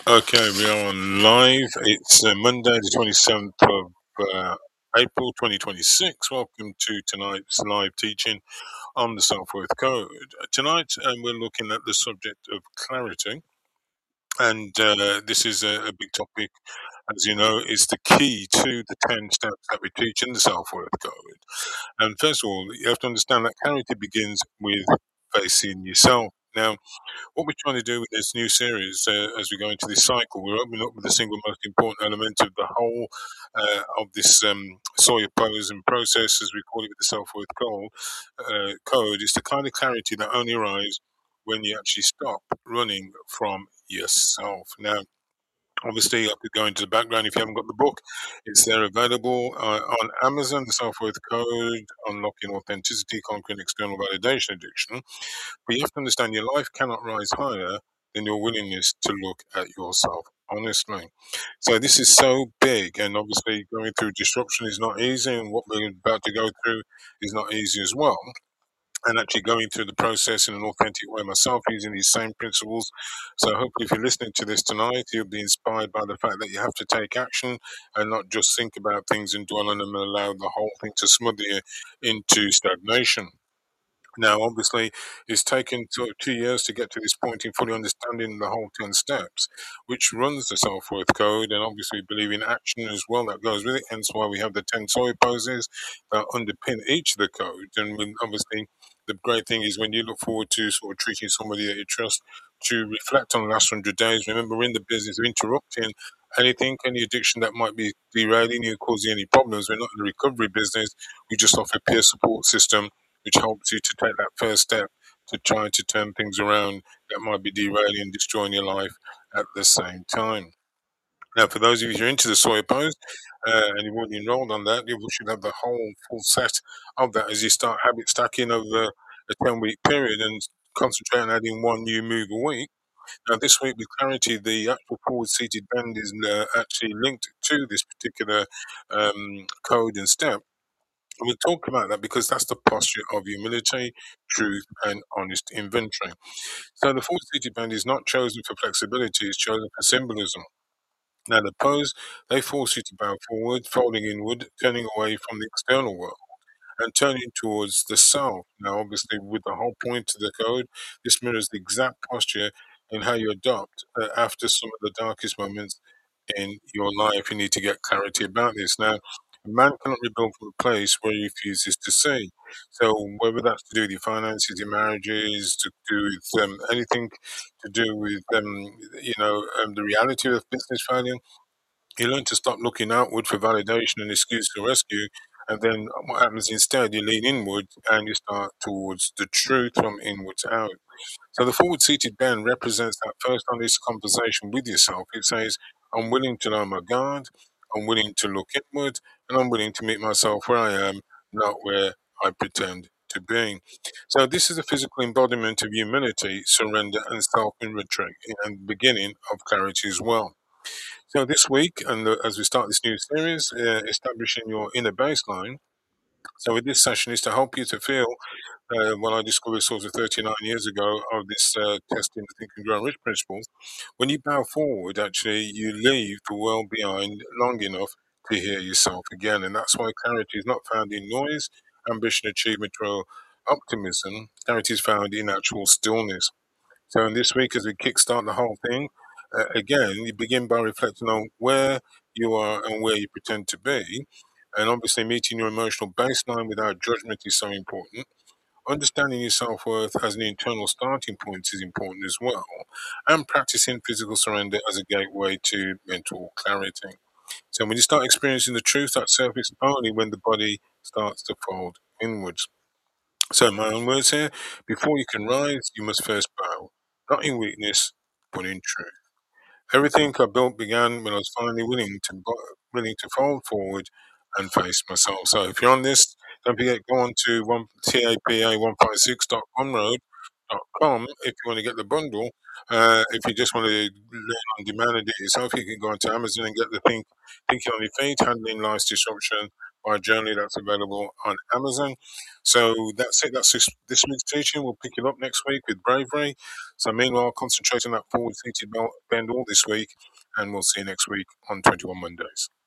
Okay, we are on live. It's Monday, the 27th of April 2026. Welcome to tonight's live teaching on the Self Worth Code. Tonight, we're looking at the subject of clarity, and this is a big topic. As you know, it's the key to the 10 steps that we teach in the Self Worth Code. And first of all, you have to understand that clarity begins with facing yourself. Now, what we're trying to do with this new series, as we go into this cycle, we're opening up with the single most important element of the whole of this Sawyer pose and process, as we call it with the self-worth code, is the kind of clarity that only arises when you actually stop running from yourself. Now, obviously, I could go into the background if you haven't got the book. It's there available on Amazon, the Self-Worth Code, Unlocking Authenticity, Conquering External Validation Addiction. But you have to understand your life cannot rise higher than your willingness to look at yourself honestly. So this is so big, and obviously going through disruption is not easy, and what we're about to go through is not easy as well. And actually going through the process in an authentic way myself using these same principles. So hopefully if you're listening to this tonight, you'll be inspired by the fact that you have to take action and not just think about things and dwell on them and allow the whole thing to smother you into stagnation. Now, obviously, it's taken 2 years to get to this point in fully understanding the whole 10 steps, which runs the self worth code, and obviously believe in action as well that goes with it. Hence why we have the 10 soy poses that underpin each of the codes. And obviously, the great thing is when you look forward to sort of treating somebody that you trust to reflect on the last 100 days. Remember, we're in the business of interrupting anything, any addiction that might be derailing you, causing any problems. We're not in the recovery business. We just offer a peer support system which helps you to take that first step to try to turn things around that might be derailing and destroying your life at the same time. Now, for those of you who are into the soy pose and you've already enrolled on that, you should have the whole full set of that as you start habit stacking over a 10-week period and concentrate on adding one new move a week. Now, this week with clarity, the actual forward seated bend is actually linked to this particular code and step. And we'll talk about that because that's the posture of humility, truth, and honest inventory. So the fourth seated band is not chosen for flexibility, it's chosen for symbolism. Now, the pose, they force you to bow forward, folding inward, turning away from the external world and turning towards the self. Now, obviously, with the whole point of the code, this mirrors the exact posture and how you adopt after some of the darkest moments in your life. You need to get clarity about this. Now, a man cannot rebuild from a place where he refuses to see. So, whether that's to do with your finances, your marriages, to do with anything to do with the reality of business failure, you learn to stop looking outward for validation and excuse for rescue. And then what happens instead, you lean inward and you start towards the truth from inwards out. So the forward seated bend represents that first honest conversation with yourself. It says, I'm willing to know my God, I'm willing to look inward, and I'm willing to meet myself where I am, not where I pretend to be. So this is a physical embodiment of humility, surrender, and self-inventory, and beginning of clarity as well. So this week, and as we start this new series, establishing your inner baseline. So with this session is to help you to feel when I discovered sort of 39 years ago of this testing the Think and Grow Rich principles. When you bow forward, actually, you leave the world behind long enough to hear yourself again. And that's why clarity is not found in noise, ambition, achievement, or optimism. Clarity is found in actual stillness. So in this week, as we kickstart the whole thing, again, you begin by reflecting on where you are and where you pretend to be. And obviously, meeting your emotional baseline without judgment is so important. Understanding your self worth as an internal starting point is important as well. And practicing physical surrender as a gateway to mental clarity. So when you start experiencing the truth, that surfaces only when the body starts to fold inwards. So, in my own words here, before you can rise, you must first bow, not in weakness, but in truth. Everything I built began when I was finally willing to fold forward and face myself. So, if you're on this, don't forget go on to one tapa156.com road.com if you want to get the bundle. If you just want to learn on demand and do it yourself, you can go onto Amazon and get the Thinking on Your Feet, Handling Life's Disruption by a journey that's available on Amazon. So that's it. That's this week's teaching. We'll pick it up next week with bravery. So meanwhile, concentrate on that forward seated bend all this week, and we'll see you next week on 21 Mondays.